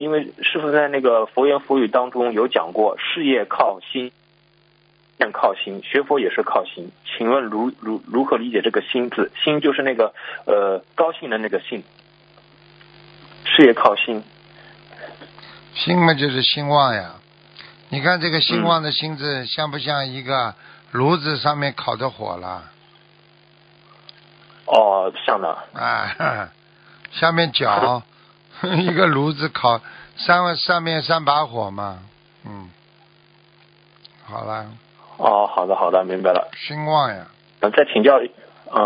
因为师傅在那个佛言佛语当中有讲过，事业靠心，念靠心，学佛也是靠心。请问如何理解这个心字？心就是那个高兴的那个兴，事业靠心。 兴嘛就是兴旺呀。你看这个兴旺的兴字，像不像一个炉子上面烤着火了？ 哦，像的。 啊，下面脚一个炉子烤上面3把火嘛。好了。 哦，好的，明白了。 兴旺呀。 再请教